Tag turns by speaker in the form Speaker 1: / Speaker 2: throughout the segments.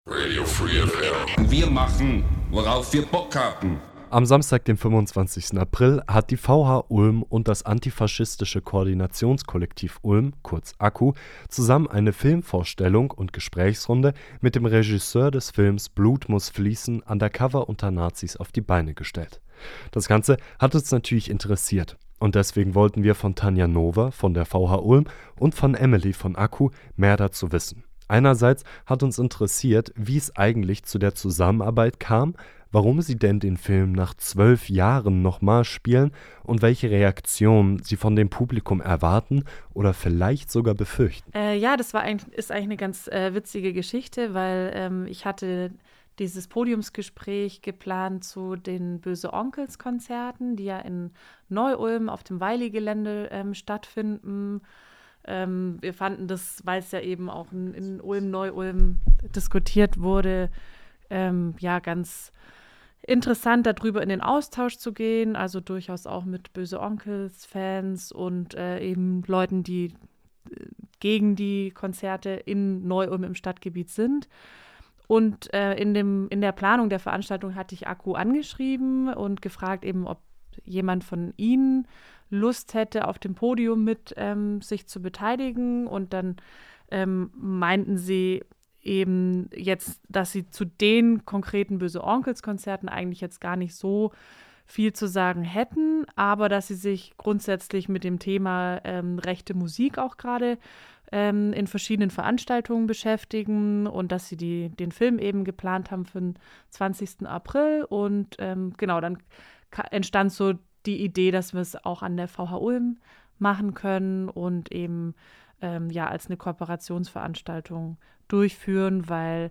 Speaker 1: Radio Free FM. Wir machen, worauf wir Bock haben.
Speaker 2: Am Samstag, dem 25. April, hat die VH Ulm und das antifaschistische Koordinationskollektiv Ulm, kurz AKU, zusammen eine Filmvorstellung und Gesprächsrunde mit dem Regisseur des Films Blut muss fließen, Undercover unter Nazis auf die Beine gestellt. Das Ganze hat uns natürlich interessiert und deswegen wollten wir von Tanja Nover von der VH Ulm und von Emily von AKU mehr dazu wissen. Einerseits hat uns interessiert, wie es eigentlich zu der Zusammenarbeit kam, warum sie denn den Film nach 12 Jahren nochmal spielen und welche Reaktionen sie von dem Publikum erwarten oder vielleicht sogar befürchten.
Speaker 3: Ja, das ist eigentlich eine ganz witzige Geschichte, weil ich hatte dieses Podiumsgespräch geplant zu den Böse-Onkels-Konzerten, die ja in Neu-Ulm auf dem Weili-Gelände stattfinden. Wir fanden das, weil es ja eben auch in Ulm, Neu-Ulm diskutiert wurde, ganz interessant, darüber in den Austausch zu gehen, also durchaus auch mit Böse Onkels-Fans und eben Leuten, die gegen die Konzerte in Neu-Ulm im Stadtgebiet sind. Und in der Planung der Veranstaltung hatte ich AKU angeschrieben und gefragt eben, ob jemand von ihnen Lust hätte, auf dem Podium mit sich zu beteiligen. Und dann meinten sie eben jetzt, dass sie zu den konkreten Böse-Onkels-Konzerten eigentlich jetzt gar nicht so viel zu sagen hätten, aber dass sie sich grundsätzlich mit dem Thema rechte Musik auch gerade in verschiedenen Veranstaltungen beschäftigen und dass sie den Film eben geplant haben für den 20. April. Und dann entstand so die Idee, dass wir es auch an der VH Ulm machen können und eben als eine Kooperationsveranstaltung durchführen, weil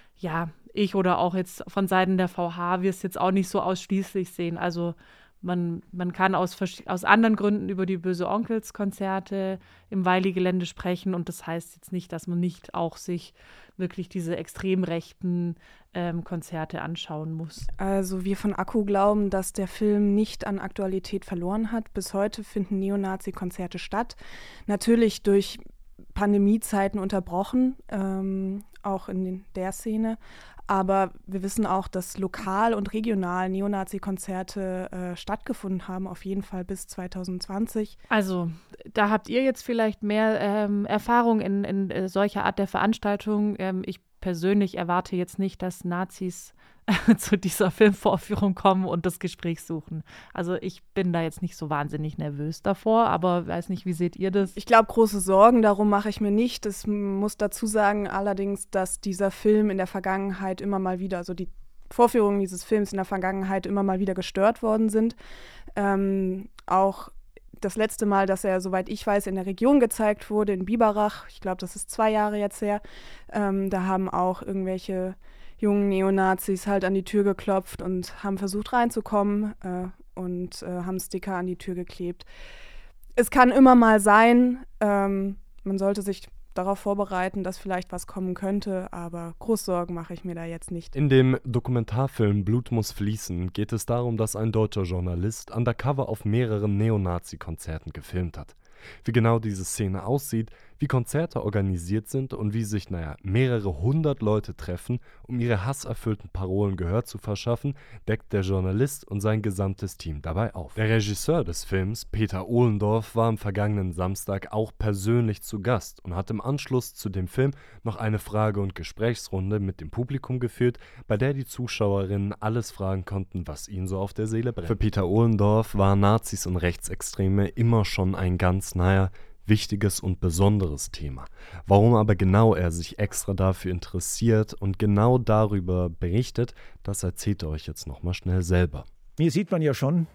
Speaker 3: ich oder auch jetzt von Seiten der VH wir es jetzt auch nicht so ausschließlich sehen. Also man kann aus anderen Gründen über die Böse-Onkels-Konzerte im Weili-Gelände sprechen und das heißt jetzt nicht, dass man nicht auch sich wirklich diese extrem rechten Konzerte anschauen muss.
Speaker 4: Also wir von AKU glauben, dass der Film nicht an Aktualität verloren hat. Bis heute finden Neonazi-Konzerte statt. Natürlich durch Pandemiezeiten unterbrochen, auch in der Szene. Aber wir wissen auch, dass lokal und regional Neonazi-Konzerte stattgefunden haben, auf jeden Fall bis 2020.
Speaker 3: Also da habt ihr jetzt vielleicht mehr Erfahrung in solcher Art der Veranstaltung. Ich persönlich erwarte jetzt nicht, dass Nazis zu dieser Filmvorführung kommen und das Gespräch suchen. Also ich bin da jetzt nicht so wahnsinnig nervös davor, aber weiß nicht, wie seht ihr das?
Speaker 4: Ich glaube, große Sorgen darum mache ich mir nicht. Es muss dazu sagen allerdings, dass dieser Film in der Vergangenheit immer mal wieder, also die Vorführungen dieses Films in der Vergangenheit immer mal wieder gestört worden sind. Auch das letzte Mal, dass er, soweit ich weiß, in der Region gezeigt wurde, in Biberach, ich glaube, das ist 2 Jahre jetzt her, da haben auch irgendwelche jungen Neonazis halt an die Tür geklopft und haben versucht reinzukommen und haben Sticker an die Tür geklebt. Es kann immer mal sein, man sollte sich darauf vorbereiten, dass vielleicht was kommen könnte, aber Großsorgen mache ich mir da jetzt nicht.
Speaker 2: In dem Dokumentarfilm Blut muss fließen geht es darum, dass ein deutscher Journalist undercover auf mehreren Neonazi-Konzerten gefilmt hat. Wie genau diese Szene aussieht, wie Konzerte organisiert sind und wie sich, mehrere hundert Leute treffen, um ihre hasserfüllten Parolen Gehör zu verschaffen, deckt der Journalist und sein gesamtes Team dabei auf. Der Regisseur des Films, Peter Ohlendorf, war am vergangenen Samstag auch persönlich zu Gast und hat im Anschluss zu dem Film noch eine Frage- und Gesprächsrunde mit dem Publikum geführt, bei der die Zuschauerinnen alles fragen konnten, was ihnen so auf der Seele brennt. Für Peter Ohlendorf waren Nazis und Rechtsextreme immer schon ein ganz, wichtiges und besonderes Thema. Warum aber genau er sich extra dafür interessiert und genau darüber berichtet, das erzählt er euch jetzt nochmal schnell selber.
Speaker 5: Mir sieht man ja schon,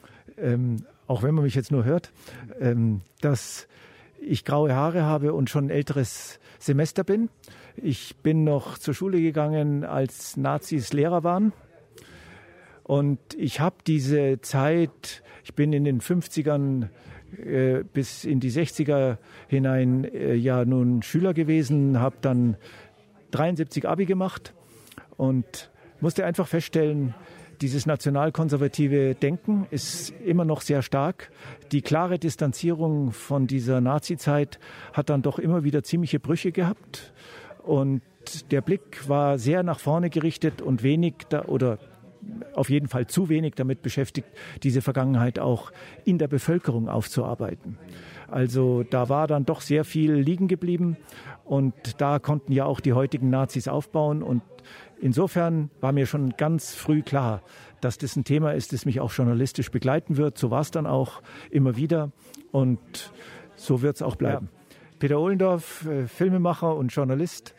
Speaker 5: auch wenn man mich jetzt nur hört, dass ich graue Haare habe und schon ein älteres Semester bin. Ich bin noch zur Schule gegangen, als Nazis Lehrer waren. Und ich habe diese Zeit, ich bin in den 50ern bis in die 60er hinein nun Schüler gewesen, habe dann 73 Abi gemacht und musste einfach feststellen, dieses nationalkonservative Denken ist immer noch sehr stark. Die klare Distanzierung von dieser Nazi-Zeit hat dann doch immer wieder ziemliche Brüche gehabt. Und der Blick war sehr nach vorne gerichtet und oder auf jeden Fall zu wenig damit beschäftigt, diese Vergangenheit auch in der Bevölkerung aufzuarbeiten. Also da war dann doch sehr viel liegen geblieben und da konnten ja auch die heutigen Nazis aufbauen. Und insofern war mir schon ganz früh klar, dass das ein Thema ist, das mich auch journalistisch begleiten wird. So war es dann auch immer wieder und so wird es auch bleiben. Ja. Peter Ohlendorf, Filmemacher und Journalist,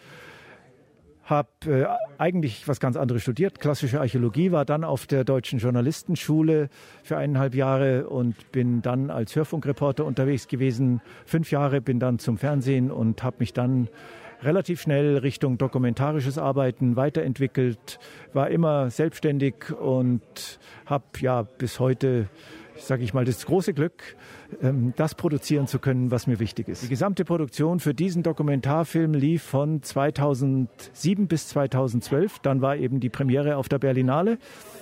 Speaker 5: habe eigentlich was ganz anderes studiert, klassische Archäologie, war dann auf der Deutschen Journalistenschule für 1,5 Jahre und bin dann als Hörfunkreporter unterwegs gewesen. 5 Jahre, bin dann zum Fernsehen und habe mich dann relativ schnell Richtung dokumentarisches Arbeiten weiterentwickelt, war immer selbstständig und habe ja bis heute, sage ich mal, das große Glück, das produzieren zu können, was mir wichtig ist. Die gesamte Produktion für diesen Dokumentarfilm lief von 2007 bis 2012. Dann war eben die Premiere auf der Berlinale.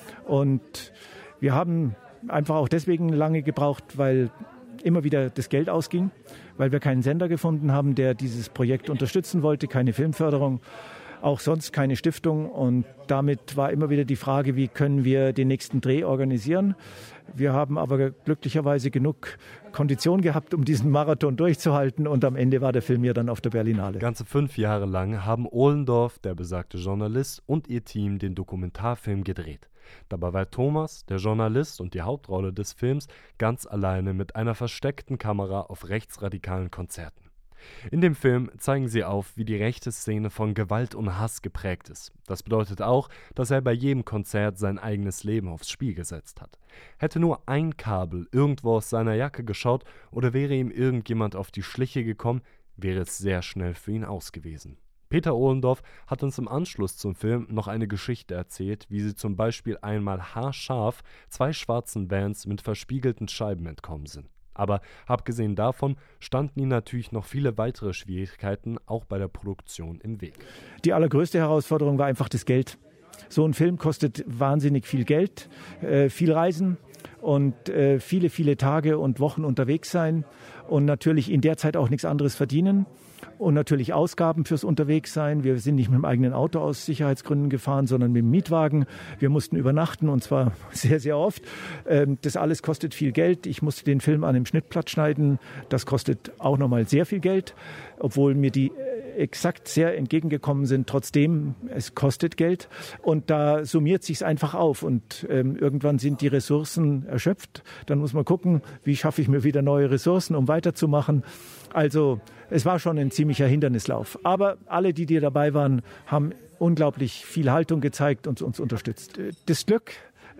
Speaker 5: Und wir haben einfach auch deswegen lange gebraucht, weil immer wieder das Geld ausging, weil wir keinen Sender gefunden haben, der dieses Projekt unterstützen wollte, keine Filmförderung. Auch sonst keine Stiftung und damit war immer wieder die Frage, wie können wir den nächsten Dreh organisieren. Wir haben aber glücklicherweise genug Kondition gehabt, um diesen Marathon durchzuhalten und am Ende war der Film ja dann auf der Berlinale.
Speaker 2: Ganze 5 Jahre lang haben Ohlendorf, der besagte Journalist, und ihr Team den Dokumentarfilm gedreht. Dabei war Thomas, der Journalist und die Hauptrolle des Films, ganz alleine mit einer versteckten Kamera auf rechtsradikalen Konzerten. In dem Film zeigen sie auf, wie die rechte Szene von Gewalt und Hass geprägt ist. Das bedeutet auch, dass er bei jedem Konzert sein eigenes Leben aufs Spiel gesetzt hat. Hätte nur ein Kabel irgendwo aus seiner Jacke geschaut oder wäre ihm irgendjemand auf die Schliche gekommen, wäre es sehr schnell für ihn aus gewesen. Peter Ohlendorf hat uns im Anschluss zum Film noch eine Geschichte erzählt, wie sie zum Beispiel einmal haarscharf 2 schwarzen Vans mit verspiegelten Scheiben entkommen sind. Aber abgesehen davon standen ihnen natürlich noch viele weitere Schwierigkeiten auch bei der Produktion im Weg.
Speaker 5: Die allergrößte Herausforderung war einfach das Geld. So ein Film kostet wahnsinnig viel Geld, viel Reisen und viele, viele Tage und Wochen unterwegs sein und natürlich in der Zeit auch nichts anderes verdienen. Und natürlich Ausgaben fürs Unterwegssein. Wir sind nicht mit dem eigenen Auto aus Sicherheitsgründen gefahren, sondern mit dem Mietwagen. Wir mussten übernachten und zwar sehr, sehr oft. Das alles kostet viel Geld. Ich musste den Film an einem Schnittplatz schneiden. Das kostet auch nochmal sehr viel Geld, obwohl mir die exakt sehr entgegengekommen sind. Trotzdem, es kostet Geld und da summiert sich's einfach auf und irgendwann sind die Ressourcen erschöpft. Dann muss man gucken, wie schaffe ich mir wieder neue Ressourcen, um weiterzumachen. Also es war schon ein ziemlicher Hindernislauf. Aber alle, die dabei waren, haben unglaublich viel Haltung gezeigt und uns unterstützt. Das Glück,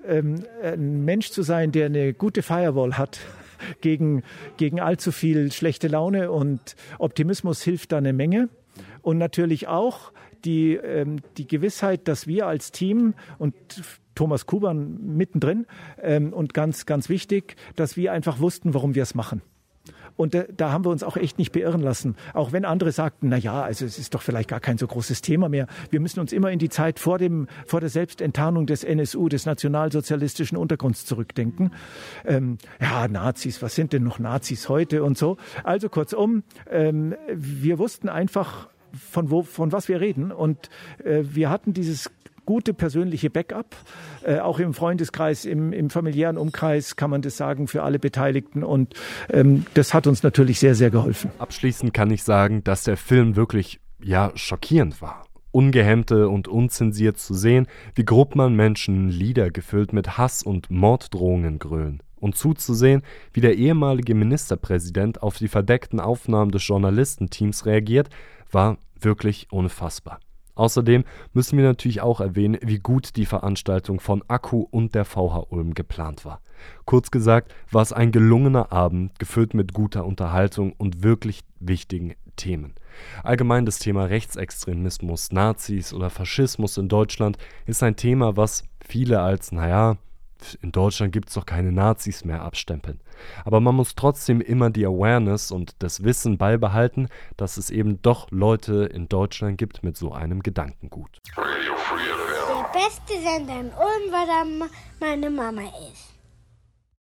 Speaker 5: ein Mensch zu sein, der eine gute Firewall hat gegen allzu viel schlechte Laune und Optimismus hilft da eine Menge. Und natürlich auch die Gewissheit, dass wir als Team und Thomas Kuban mittendrin und ganz, ganz wichtig, dass wir einfach wussten, warum wir es machen. Und da haben wir uns auch echt nicht beirren lassen. Auch wenn andere sagten, also es ist doch vielleicht gar kein so großes Thema mehr. Wir müssen uns immer in die Zeit vor der Selbstenttarnung des NSU, des nationalsozialistischen Untergrunds zurückdenken. Nazis, was sind denn noch Nazis heute und so. Also kurzum, wir wussten einfach, von was wir reden. Und wir hatten dieses gute persönliche Backup, auch im Freundeskreis, im familiären Umkreis kann man das sagen, für alle Beteiligten und das hat uns natürlich sehr, sehr geholfen.
Speaker 2: Abschließend kann ich sagen, dass der Film wirklich, schockierend war. Ungehemmte und unzensiert zu sehen, wie Gruppen an Menschen Lieder gefüllt mit Hass und Morddrohungen grölen. Und zuzusehen, wie der ehemalige Ministerpräsident auf die verdeckten Aufnahmen des Journalistenteams reagiert, war wirklich unfassbar. Außerdem müssen wir natürlich auch erwähnen, wie gut die Veranstaltung von Akku und der VH Ulm geplant war. Kurz gesagt war es ein gelungener Abend, gefüllt mit guter Unterhaltung und wirklich wichtigen Themen. Allgemein das Thema Rechtsextremismus, Nazis oder Faschismus in Deutschland ist ein Thema, was viele als, in Deutschland gibt es doch keine Nazis mehr abstempeln. Aber man muss trotzdem immer die Awareness und das Wissen beibehalten, dass es eben doch Leute in Deutschland gibt mit so einem Gedankengut.
Speaker 6: Der beste Sender in Ulm, weil da meine Mama ist.